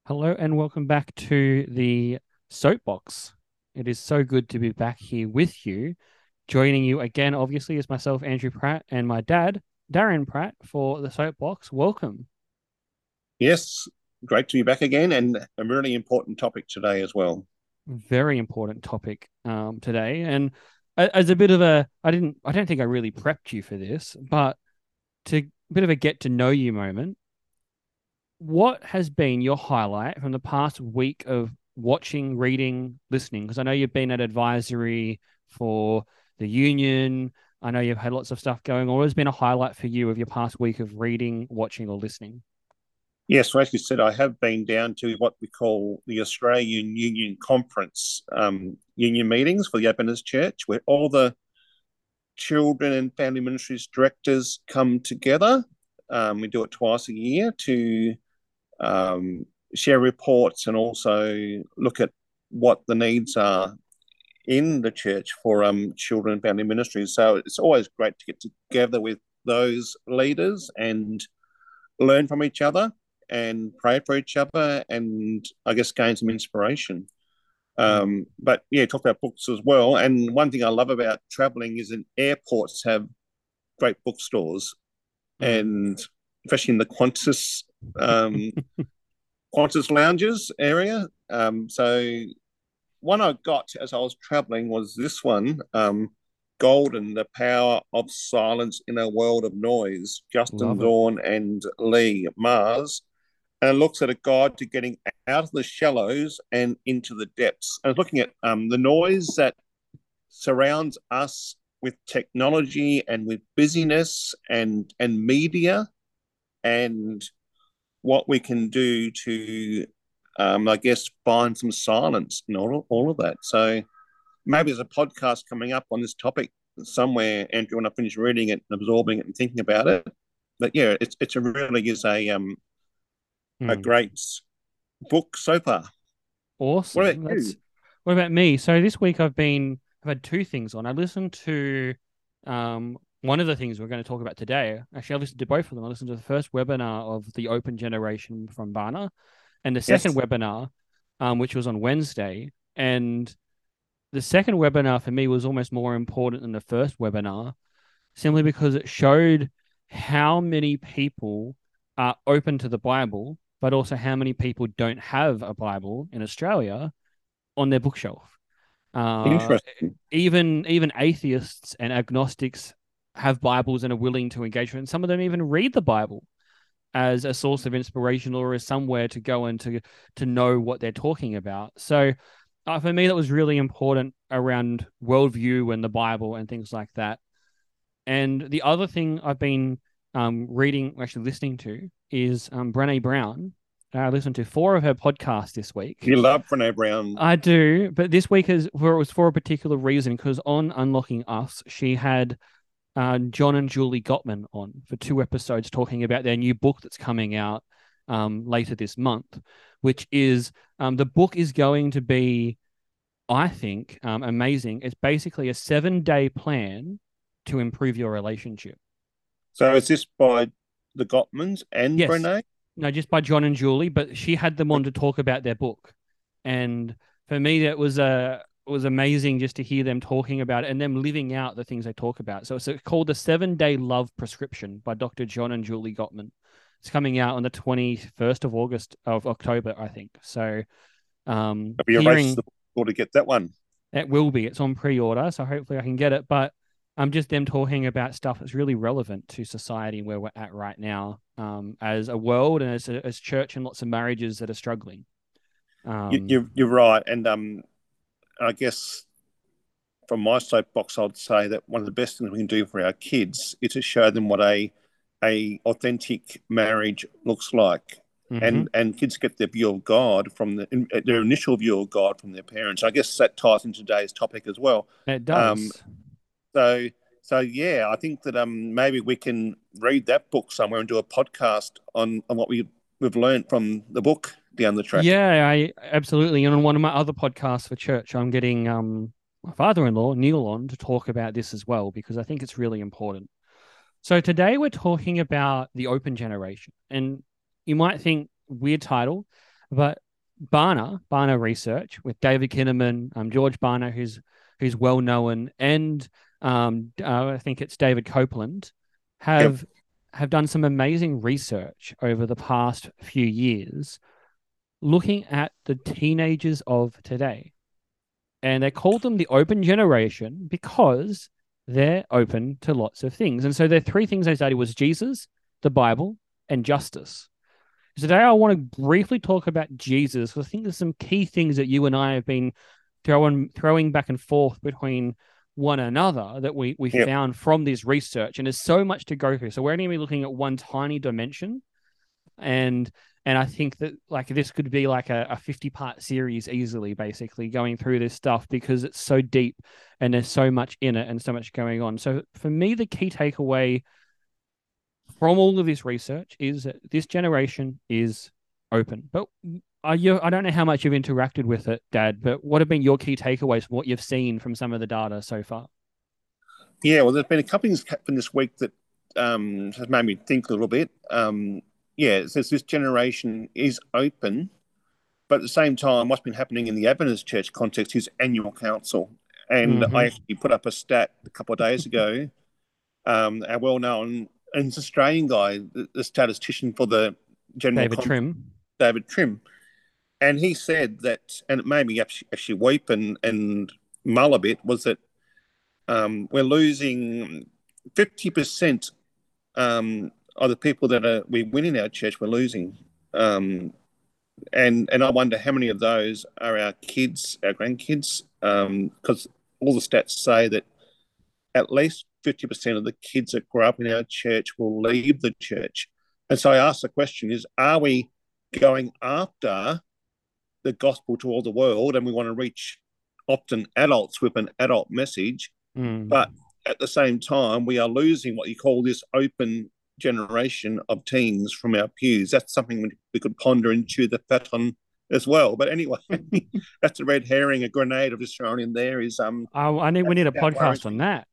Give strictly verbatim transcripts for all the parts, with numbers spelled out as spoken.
Hello and welcome back to the Soapbox. It is so good to be back here with you. Joining you again, obviously, is myself, Andrew Pratt, and my dad, Darren Pratt, for the Soapbox. Welcome. Yes, great to be back again, and a really important topic today as well. Very important topic um, today. And as a bit of a, I didn't, I don't think I really prepped you for this, but to a bit of a get to know you moment, what has been your highlight from the past week of watching, reading, listening? Because I know you've been at advisory for the union. I know you've had lots of stuff going on. What has been a highlight for you of your past week of reading, watching, or listening? Yes, so as you said, I have been down to what we call the Australian Union Conference um, union meetings for the Adventist Church, where all the children and family ministries directors come together. Um, we do it twice a year to um, share reports and also look at what the needs are in the church for um, children and family ministries. So it's always great to get together with those leaders and learn from each other and pray for each other and I guess gain some inspiration. Mm. Um, but yeah, talk about books as well. And one thing I love about traveling is that airports have great bookstores, Mm. and especially in the Qantas um, Qantas lounges area. Um, so one I got as I was traveling was this one, um, Golden, The Power of Silence in a World of Noise, Justin Love it. Zorn and Lee Mars. And it looks at a guide to getting out of the shallows and into the depths. And it's looking at um, the noise that surrounds us with technology and with busyness and and media, and what we can do to, um, I guess, find some silence and all, all of that. So maybe there's a podcast coming up on this topic somewhere, Andrew, when I finish reading it and absorbing it and thinking about it. But yeah, it's it's a really is a um a Mm. great book so far. What about Awesome. That's you? what about me? So this week I've been I've had two things on. I listened to um one of the things we're going to talk about today. Actually, I listened to both of them. I listened to the first webinar of the Open Generation from Barna and the second Yes. webinar, um, which was on Wednesday. And the second webinar for me was almost more important than the first webinar, simply because it showed how many people are open to the Bible, but also how many people don't have a Bible in Australia on their bookshelf. Uh, Interesting. even even atheists and agnostics have Bibles and are willing to engage with it. And some of them even read the Bible as a source of inspiration or as somewhere to go and to to know what they're talking about. So uh, for me, that was really important around worldview and the Bible and things like that. And the other thing I've been um, reading, actually listening to, is um, Brené Brown. I listened to four of her podcasts this week. You love Brene Brown. I do, but this week is for it was for a particular reason because on Unlocking Us, she had uh, John and Julie Gottman on for two episodes talking about their new book that's coming out um, later this month, which is um, the book is going to be, I think, um, amazing. It's basically a seven day plan to improve your relationship. So is this by the Gottmans and Yes, Brene? no, just by John and Julie, but she had them on to talk about their book, and for me, that was a uh, was amazing just to hear them talking about it and them living out the things they talk about. So it's called the Seven Day Love Prescription by Doctor John and Julie Gottman. It's coming out on the twenty-first of August of October, I think. So um, It'll be a race to hearing the book to get that one. it will be, it's on pre-order, so hopefully I can get it. But I'm um, just them talking about stuff that's really relevant to society where we're at right now, um, as a world and as a, as church and lots of marriages that are struggling. You, Um, you, you're right. And um, I guess from my soapbox, I'd say that one of the best things we can do for our kids is to show them what a a authentic marriage looks like, mhm. and and kids get their view of God from the their initial view of God from their parents. I guess that ties into today's topic as well. It Um, does. so so yeah, I think that um maybe we can read that book somewhere and do a podcast on on what we we've learned from the book down the track. Yeah, I absolutely. And on one of my other podcasts for church, I'm getting um my father-in-law Neil on to talk about this as well because I think it's really important. So today we're talking about the open generation, and you might think weird title. But Barna, Barna Research with David Kinnaman, um, George Barna, who's who's well known, and um, uh, I think it's David Copeland, Yep. have have done some amazing research over the past few years, looking at the teenagers of today, and they called them the open generation because they're open to lots of things. And so the three things they studied was Jesus, the Bible, and justice. Today, I want to briefly talk about Jesus because I think there's some key things that you and I have been throwing throwing back and forth between one another that we we Yep. found from this research, and there's so much to go through. So we're only going to be looking at one tiny dimension, and and I think that like this could be like a, a fifty part series easily, basically going through this stuff because it's so deep and there's so much in it and so much going on. So for me, the key takeaway from all of this research is that this generation is open. But are you, I don't know how much you've interacted with it, Dad, but what have been your key takeaways from what you've seen from some of the data so far? Yeah, well, there's been a couple of things happened this week that um, has made me think a little bit. Um, yeah, it says this generation is open, but at the same time, what's been happening in the Adventist Church context is annual council. And I Mm-hmm. actually put up a stat a couple of days ago. Um, our well-known and it's an Australian guy, the, the statistician for the General David Conference, Trim. David Trim, and he said that, and it made me actually, actually weep and, and mull a bit, was that um, we're losing fifty percent um, of the people that are, we win in our church, we're losing. Um, and and I wonder how many of those are our kids, our grandkids, because um, all the stats say that at least fifty percent of the kids that grow up in our church will leave the church. And so I asked the question is, are we going after the gospel to all the world and we want to reach often adults with an adult message, Mm. but at the same time, we are losing what you call this open generation of teens from our pews. That's something we could ponder into the Faton as well. But anyway, that's a red herring, a grenade I've just thrown in there is um I, I need, we need a that worries podcast on me. that.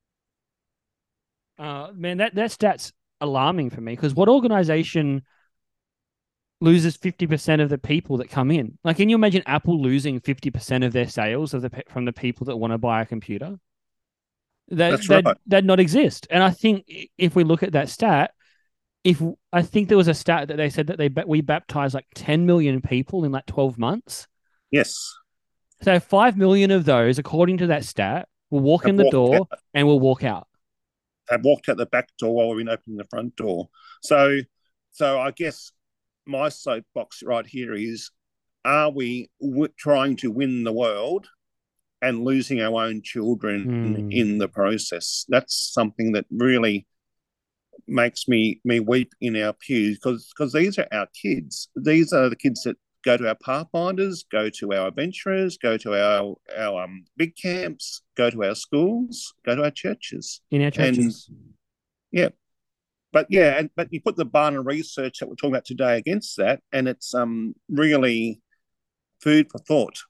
Uh, man, that, that stat's alarming for me because what organization loses fifty percent of the people that come in? Like, can you imagine Apple losing fifty percent of their sales of the from the people that want to buy a computer? That That's that right. that not exist. And I think if we look at that stat, if I think there was a stat that they said that they we baptized like ten million people in like twelve months. Yes. So five million of those, according to that stat, will walk Have in the walked door out, and will walk out. have walked out the back door while we've been opening the front door. So so I guess my soapbox right here is, are we w- trying to win the world and losing our own children Mm. in the process? That's something that really makes me me weep in our pews because because these are our kids. These are the kids that go to our pathfinders, go to our adventurers, go to our our um, big camps, go to our schools, go to our churches, In our and churches. yeah. But yeah, and but you put the Barna research that we're talking about today against that, and it's um really food for thought.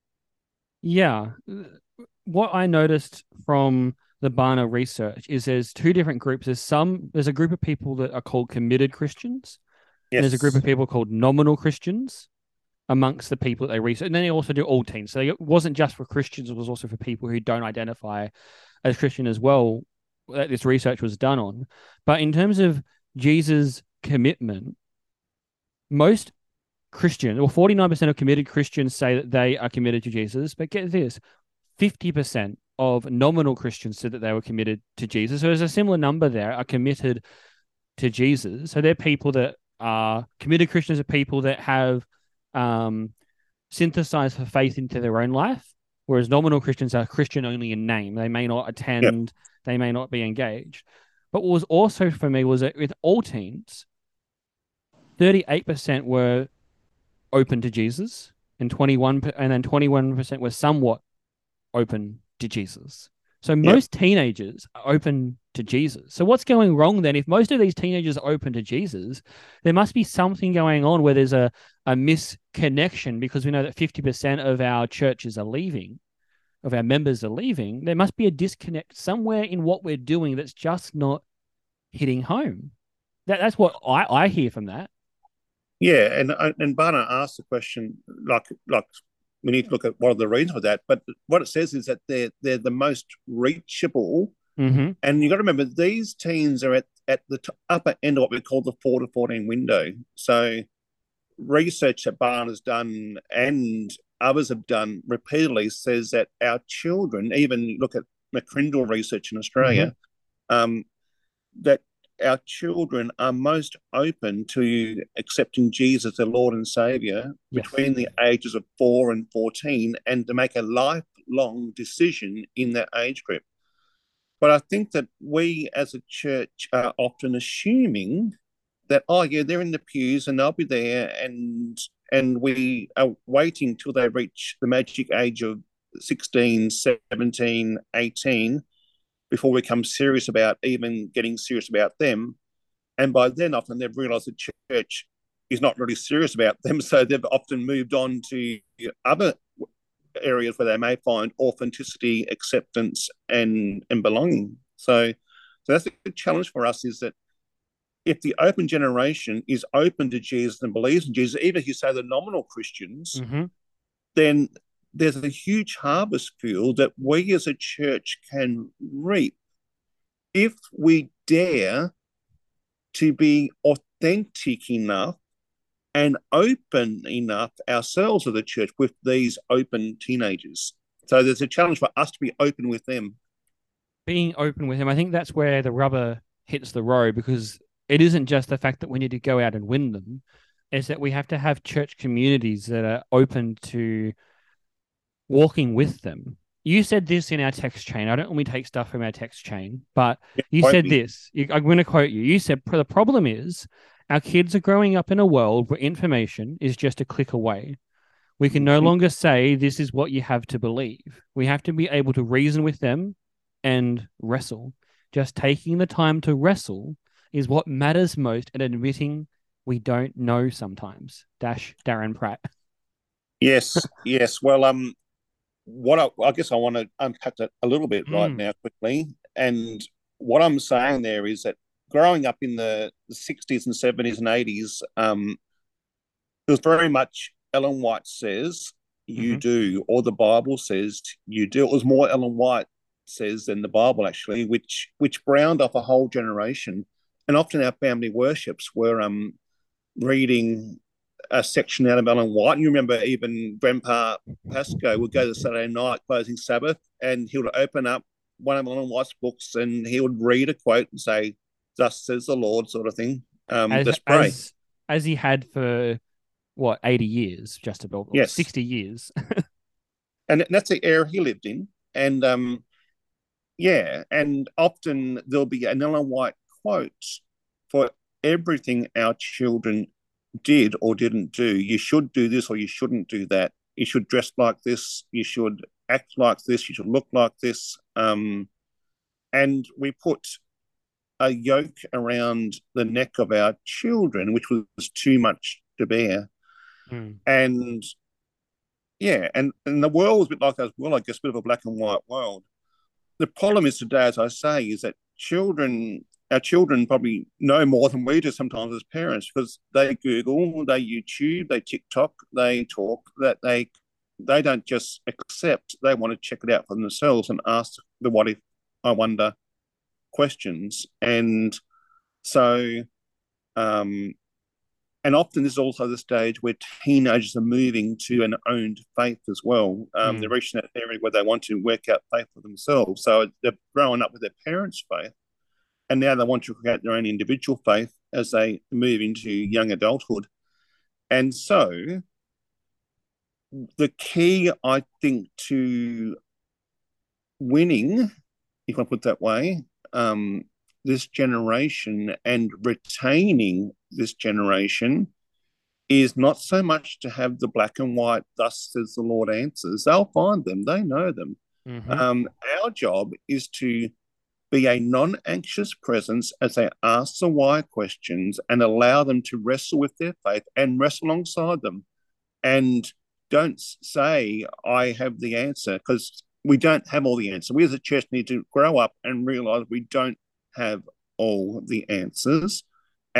Yeah. What I noticed from the Barna research is there's two different groups. There's some there's a group of people that are called committed Christians, and there's a group Yes. of people called nominal Christians amongst the people that they research. And then they also do all teens. So it wasn't just for Christians, it was also for people who don't identify as Christian as well that this research was done on. But in terms of Jesus' commitment, most Christian, or forty-nine percent of committed Christians say that they are committed to Jesus. But get this, fifty percent of nominal Christians said that they were committed to Jesus. So there's a similar number there are committed to Jesus. So they're people that are committed Christians are people that have um, synthesized for faith into their own life, whereas nominal Christians are Christian only in name. They may not Yep. attend, they may not be engaged. But what was also for me was that with all teens, thirty-eight percent were open to Jesus, and twenty-one and then twenty-one percent were somewhat open to Jesus. So Yep. most teenagers are open to Jesus. So what's going wrong then? If most of these teenagers are open to Jesus, there must be something going on where there's a, a misconnection because we know that fifty percent of our churches are leaving, of our members are leaving. There must be a disconnect somewhere in what we're doing that's just not hitting home. That, that's what I, I hear from that. Yeah, and and Barna asked the question like like we need to look at what are the reasons for that. But what it says is that they're they're the most reachable, Mm-hmm. and you got to remember these teens are at at the t- upper end of what we call the four to fourteen window. So research that Barna has done and others have done repeatedly says that our children, even look at McCrindle research in Mm-hmm. Australia, um, that our children are most open to accepting Jesus as Lord and Savior Yes. between the ages of four and fourteen and to make a lifelong decision in that age group. But I think that we as a church are often assuming that, oh, yeah, they're in the pews and they'll be there, and and we are waiting till they reach the magic age of sixteen, seventeen, eighteen before we become serious about even getting serious about them. And by then, often they've realized the church is not really serious about them. So they've often moved on to other areas where they may find authenticity, acceptance, and, and belonging. So, so that's a good challenge for us is that if the open generation is open to Jesus and believes in Jesus, even if you say the nominal Christians, Mm-hmm. then there's a huge harvest field that we as a church can reap if we dare to be authentic enough and open enough ourselves as a church with these open teenagers. So there's a challenge for us to be open with them. Being open with him, I think that's where the rubber hits the road, because it isn't just the fact that we need to go out and win them, is that we have to have church communities that are open to walking with them. You said this in our text chain. I don't normally take stuff from our text chain, but Yeah, you quote said me. this. You, I'm going to quote you. You said the problem is our kids are growing up in a world where information is just a click away. We can no longer say this is what you have to believe. We have to be able to reason with them and wrestle. Just taking the time to wrestle is what matters most, and admitting we don't know sometimes. Dash Darren Pratt. Yes, yes. Well, um, what I, I guess I want to unpack that a little bit right Mm. now quickly. And what I'm saying there is that growing up in the, the sixties and seventies and eighties, um, it was very much Ellen White says you Mm-hmm. do, or the Bible says you do. It was more Ellen White says than the Bible actually, which which browned off a whole generation. And often our family worships were um reading a section out of Ellen White. And you remember even Grandpa Pascoe would go to Saturday night closing Sabbath and he would open up one of Ellen White's books and he would read a quote and say, "Thus says the Lord," sort of thing. Um, As let's pray. as as he had for what, eighty years, just about, or Yes. sixty years. And that's the era he lived in. And um, yeah, and often there'll be an Ellen White quote for everything our children did or didn't do. You should do this or you shouldn't do that. You should dress like this. You should act like this. You should look like this. Um, and we put a yoke around the neck of our children, which was too much to bear. Mm. And yeah, and, and the world was a bit like us, well, I guess, a bit of a black and white world. The problem is today, as I say, is that children, our children probably know more than we do sometimes as parents because they Google, they YouTube, they TikTok, they talk, that they they don't just accept, they want to check it out for themselves and ask the what if, I wonder questions. And so, um, and often this is also the stage where teenagers are moving to an owned faith as well. Um, they're Mm. reaching that area where they want to work out faith for themselves. So they're growing up with their parents' faith, and now they want to create their own individual faith as they move into young adulthood. And so the key, I think, to winning, if I put it that way, um, this generation and retaining this generation is not so much to have the black and white, thus says the Lord answers. They'll find them, they know them. Mm-hmm. Um, our job is to be a non anxious presence as they ask the why questions and allow them to wrestle with their faith and wrestle alongside them. And don't say, I have the answer, because we don't have all the answers. We as a church need to grow up and realize we don't have all the answers. And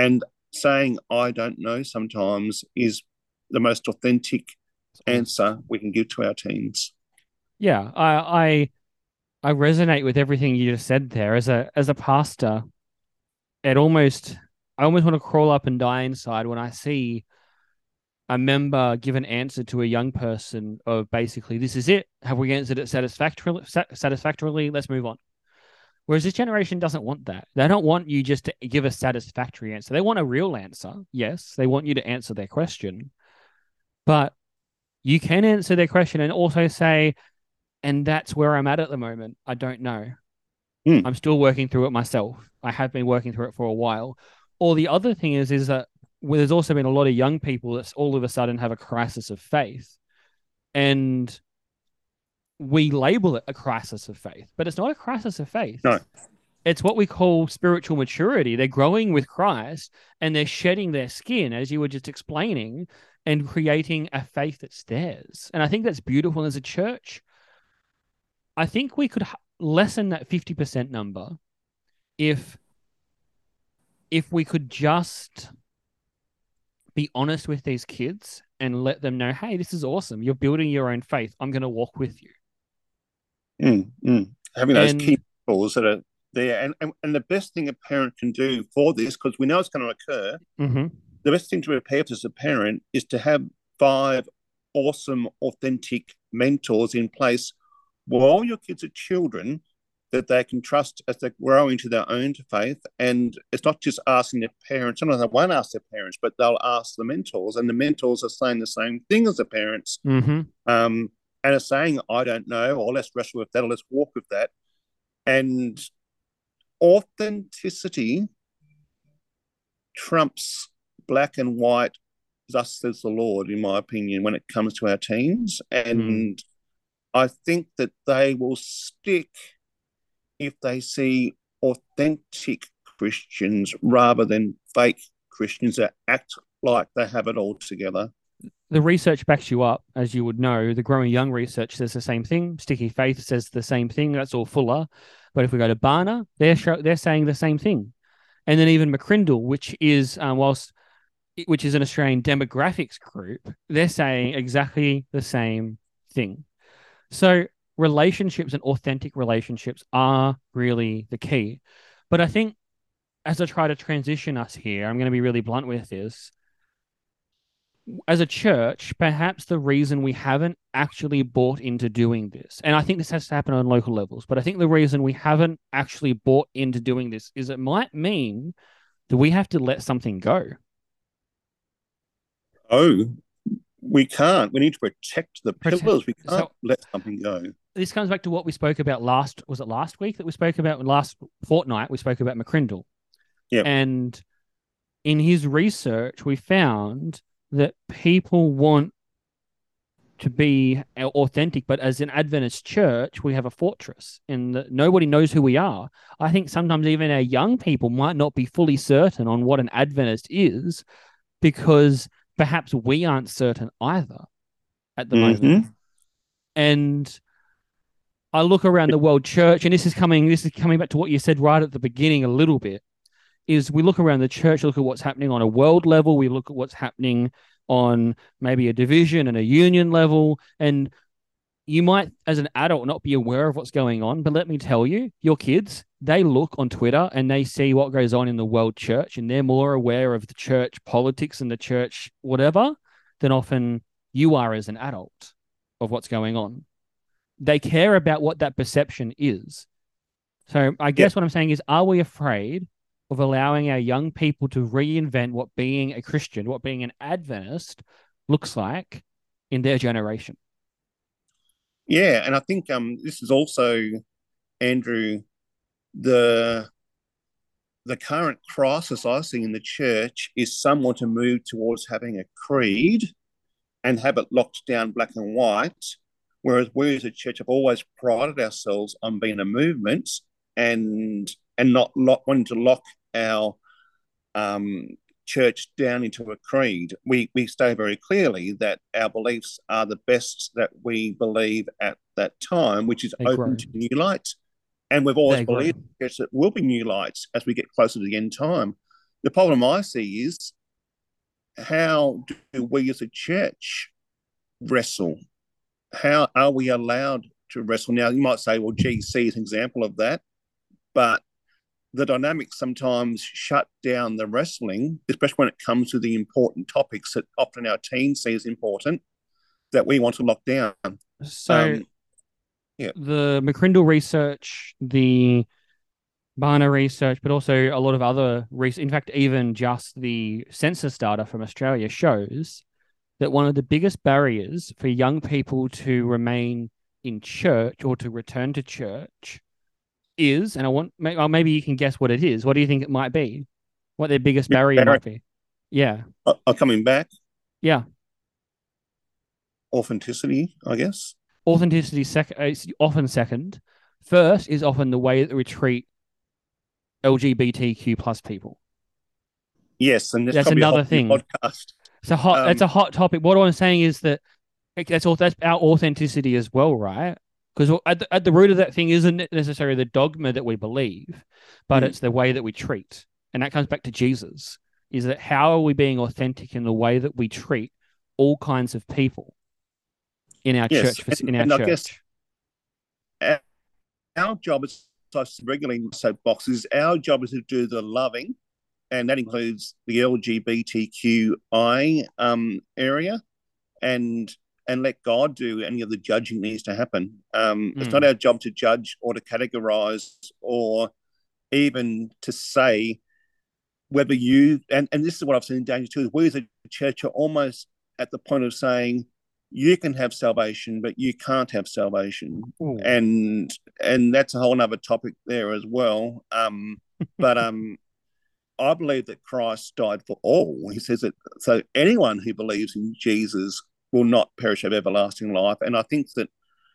saying I don't know sometimes is the most authentic It's honest. answer we can give to our teens. Yeah, I I I resonate with everything you just said there. As a as a pastor, it almost I almost want to crawl up and die inside when I see a member give an answer to a young person of basically, this is it. Have we answered it satisfactorily? Satisfactorily? Let's move on. Whereas this generation doesn't want that. They don't want you just to give a satisfactory answer. They want a real answer. Yes, they want you to answer their question, but you can answer their question and also say, and that's where I'm at at the moment. I don't know. Mm. I'm still working through it myself. I have been working through it for a while. Or the other thing is, is that well, there's also been a lot of young people that all of a sudden have a crisis of faith. And we label it a crisis of faith, but it's not a crisis of faith. No. It's what we call spiritual maturity. They're growing with Christ and they're shedding their skin, as you were just explaining, and creating a faith that's theirs. And I think that's beautiful. As a church, I think we could lessen that fifty percent number if if we could just be honest with these kids and let them know, hey, this is awesome. You're building your own faith. I'm going to walk with you. Mm, mm. Having those And key people that are there. And, and, and the best thing a parent can do for this, because we know it's going to occur, mm-hmm. the best thing to prepare for as a parent is to have five awesome, authentic mentors in place while your kids are children that they can trust as they grow into their own faith. And it's not just asking their parents. Sometimes they won't ask their parents, but they'll ask the mentors, and the mentors are saying the same thing as the parents. Mm-hmm. Um, and are saying, I don't know, or let's wrestle with that, or let's walk with that. And authenticity trumps black and white, thus says the Lord, in my opinion, when it comes to our teens. And mm. I think that they will stick if they see authentic Christians rather than fake Christians that act like they have it all together. The research backs you up, as you would know. The Growing Young research says the same thing. Sticky Faith says the same thing. That's all Fuller. But if we go to Barna, they're show, they're saying the same thing. And then even McCrindle, which is um, whilst which is an Australian demographics group, they're saying exactly the same thing. So relationships and authentic relationships are really the key. But I think as I try to transition us here, I'm going to be really blunt with this. As a church, perhaps the reason we haven't actually bought into doing this, and I think this has to happen on local levels, but I think the reason we haven't actually bought into doing this is it might mean that we have to let something go. Oh, we can't. We need to protect the Protect, pillars. We can't so, let something go. This comes back to what we spoke about last, was it last week that we spoke about? Last fortnight, we spoke about McCrindle. Yeah. And in his research, we found that people want to be authentic, but as an Adventist church, we have a fortress and that nobody knows who we are. I think sometimes even our young people might not be fully certain on what an Adventist is because perhaps we aren't certain either at the mm-hmm. moment. And I look around the world church, and this is coming, this is coming back to what you said right at the beginning a little bit, is we look around the church, look at what's happening on a world level, we look at what's happening on maybe a division and a union level, and you might, as an adult, not be aware of what's going on, but let me tell you, your kids, they look on Twitter and they see what goes on in the world church, and they're more aware of the church politics and the church whatever than often you are as an adult of what's going on. They care about what that perception is. So I guess yeah. what I'm saying is, are we afraid of allowing our young people to reinvent what being a Christian, what being an Adventist looks like in their generation? Yeah, and I think um, this is also, Andrew, the the current crisis I see in the church is someone to move towards having a creed and have it locked down black and white, whereas we as a church have always prided ourselves on being a movement and and not lock, wanting to lock our um, church down into a creed. We we say very clearly that our beliefs are the best that we believe at that time, which is they open grow. to new light. And we've always they believed that there will be new lights as we get closer to the end time. the problem I see is, how do we as a church wrestle? How are we allowed to wrestle? Now, you might say, well, G C is an example of that, but the dynamics sometimes shut down the wrestling, especially when it comes to the important topics that often our teens see as important, that we want to lock down. So Um, yeah, the McCrindle research, the Barna research, but also a lot of other research, in fact, even just the census data from Australia shows that one of the biggest barriers for young people to remain in church or to return to church is, and I want, maybe you can guess what it is. What do you think it might be? What their biggest barrier might be? Yeah. Are coming back. Yeah. Authenticity, I guess. Authenticity sec- is often second. First is often the way that we treat L G B T Q plus people. Yes, and that's another thing. Podcast. It's a hot. Um, it's a hot topic. What I'm saying is that that's all. That's our authenticity as well, right? Because at the, at the root of that thing isn't necessarily the dogma that we believe, but mm. it's the way that we treat, and that comes back to Jesus. Is that how are we being authentic in the way that we treat all kinds of people in our yes. church? In our and church, I guess our, our job is, I regularly soapbox, is our job is to do the loving, and that includes the L G B T Q I um, area, and and let God do any of the judging that needs to happen. Um, mm. It's not our job to judge or to categorize or even to say whether you, and, and this is what I've seen in danger too, is we as a church are almost at the point of saying, you can have salvation, but you can't have salvation. Ooh. And and that's a whole other topic there as well. Um, but um, I believe that Christ died for all. He says that, so anyone who believes in Jesus will not perish of everlasting life. And I think that,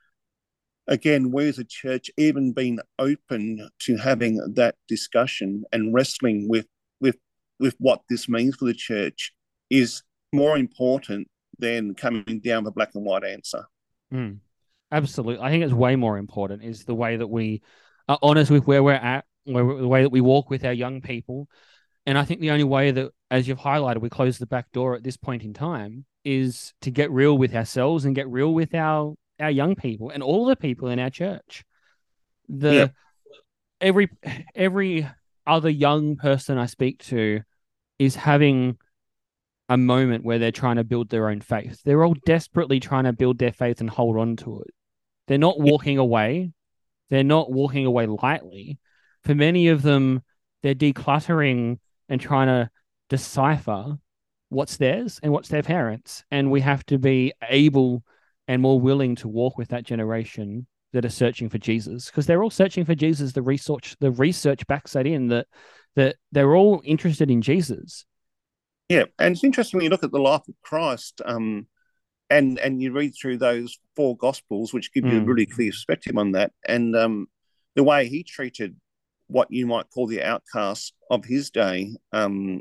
again, we as a church, even being open to having that discussion and wrestling with with with what this means for the church is more important than coming down with a black and white answer. Mm, absolutely. I think it's way more important is the way that we are honest with where we're at, where, the way that we walk with our young people. And I think the only way that, as you've highlighted, we close the back door at this point in time is to get real with ourselves and get real with our, our young people and all the people in our church. The yeah. every every other young person I speak to is having a moment where they're trying to build their own faith. They're all desperately trying to build their faith and hold on to it. They're not walking away. They're not walking away lightly. For many of them, they're decluttering and trying to decipher what's theirs and what's their parents. And we have to be able and more willing to walk with that generation that are searching for Jesus, because they're all searching for Jesus. The research, the research backs that in, that that they're all interested in Jesus. Yeah, and it's interesting when you look at the life of Christ, um, and and you read through those four Gospels, which give mm. you a really clear perspective on that, and um, the way he treated what you might call the outcasts of his day. Um,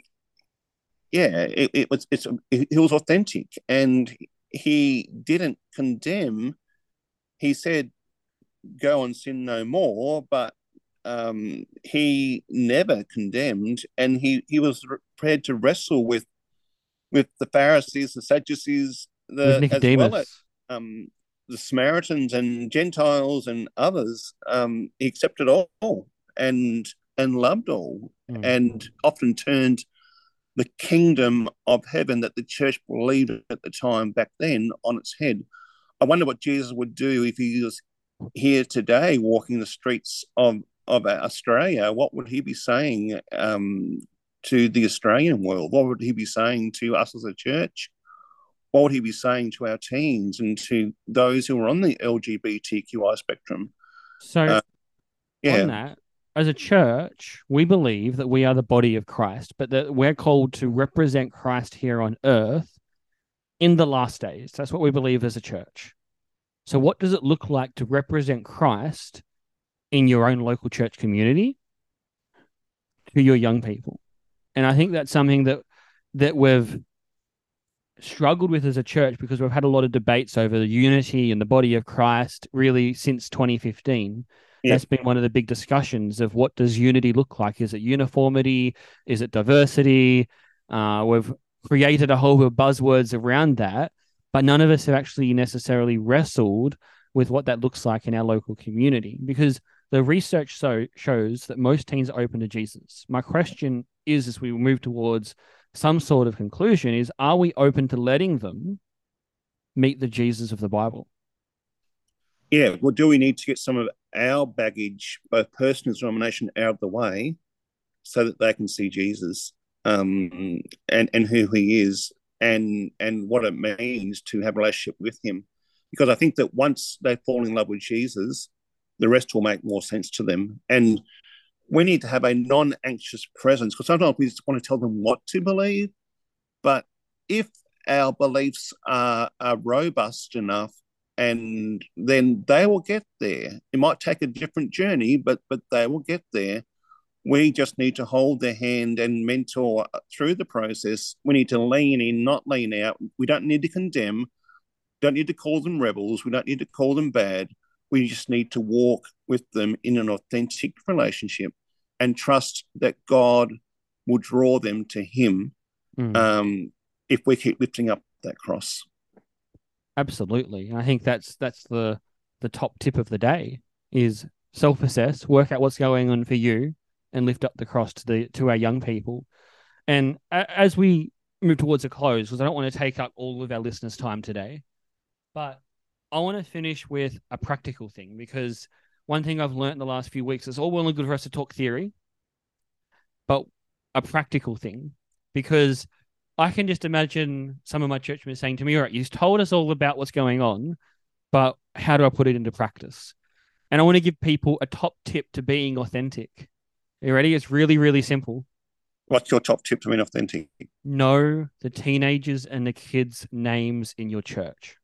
yeah, it, it was it's he was authentic, and he didn't condemn. He said, "Go and sin no more," but um, he never condemned, and he he was prepared to wrestle with with the Pharisees, the Sadducees, the as well as um, the Samaritans and Gentiles and others. Um, he accepted all and and loved all, mm. and often turned the kingdom of heaven that the church believed at the time back then on its head. I wonder what Jesus would do if he was here today walking the streets of, of Australia. What would he be saying um, to the Australian world? What would he be saying to us as a church? What would he be saying to our teens and to those who are on the L G B T Q I spectrum? So uh, yeah. on that, as a church, we believe that we are the body of Christ, but that we're called to represent Christ here on earth in the last days. That's what we believe as a church. So what does it look like to represent Christ in your own local church community to your young people? And I think that's something that that we've struggled with as a church, because we've had a lot of debates over the unity and the body of Christ really since twenty fifteen. Yeah. That's been one of the big discussions of what does unity look like? Is it uniformity? Is it diversity? Uh, we've created a whole heap of buzzwords around that, but none of us have actually necessarily wrestled with what that looks like in our local community, because the research so shows that most teens are open to Jesus. My question is, as we move towards some sort of conclusion, is are we open to letting them meet the Jesus of the Bible? Yeah. Well, do we need to get some of our baggage, both personal and denomination, out of the way so that they can see Jesus, um, and and who he is, and and what it means to have a relationship with him? Because I think that once they fall in love with Jesus, the rest will make more sense to them. And we need to have a non-anxious presence, because sometimes we just want to tell them what to believe. But if our beliefs are, are robust enough, and then they will get there. It might take a different journey, but but they will get there. We just need to hold their hand and mentor through the process. We need to lean in, not lean out. We don't need to condemn, don't need to call them rebels. We don't need to call them bad. We just need to walk with them in an authentic relationship and trust that God will draw them to him, Mm. um, if we keep lifting up that cross. Absolutely. I think that's that's the the top tip of the day is self-assess, work out what's going on for you, and lift up the cross to the to our young people. And a- as we move towards a close, because I don't want to take up all of our listeners' time today, but I want to finish with a practical thing, because one thing I've learned in the last few weeks is all well and good for us to talk theory, but a practical thing, because I can just imagine some of my churchmen saying to me, all right, you've told us all about what's going on, but how do I put it into practice? And I want to give people a top tip to being authentic. Are you ready? It's really, really simple. What's your top tip to being authentic? Know the teenagers and the kids' names in your church.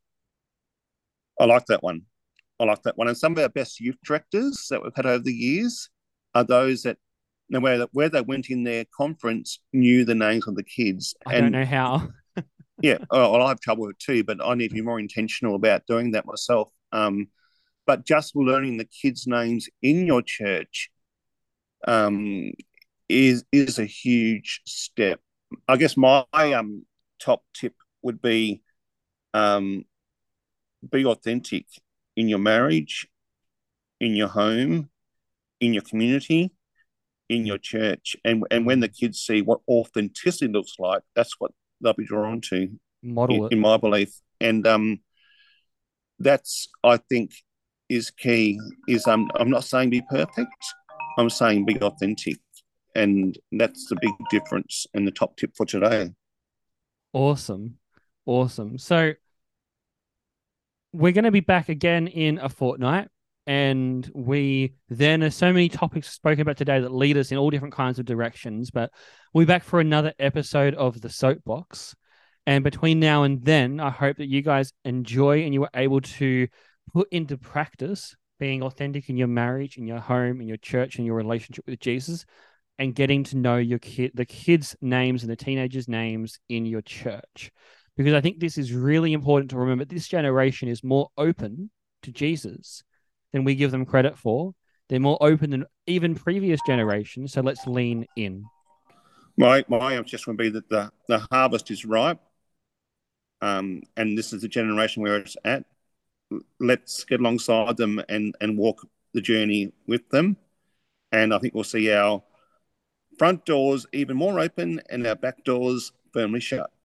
I like that one. I like that one. And some of our best youth directors that we've had over the years are those that, you know, where, where they went in their conference, knew the names of the kids. I don't And know how. yeah, oh, well, I have trouble with it too, but I need to be more intentional about doing that myself. Um, but just learning the kids' names in your church, um, is is a huge step. I guess my um, top tip would be, um, be authentic in your marriage, in your home, in your community, in your church. And and when the Mm. kids see what authenticity looks like, that's what they'll be drawn to, in, Model it. in my belief. And um, that's, I think, is key. Is um, I'm not saying be perfect. I'm saying be authentic, and that's the big difference and the top tip for today. Awesome. Awesome. So we're going to be back again in a fortnight. And we then there's so many topics spoken about today that lead us in all different kinds of directions. But we'll be back for another episode of the Soapbox. And between now and then, I hope that you guys enjoy and you were able to put into practice being authentic in your marriage, in your home, in your church, in your relationship with Jesus, and getting to know your kid, the kids' names and the teenagers' names in your church. Because I think this is really important to remember. This generation is more open to Jesus than we give them credit for. They're more open than even previous generations. So let's lean in. My my suggestion would be that the the harvest is ripe, um, and this is the generation where it's at. Let's get alongside them and and walk the journey with them. And I think we'll see our front doors even more open and our back doors firmly shut.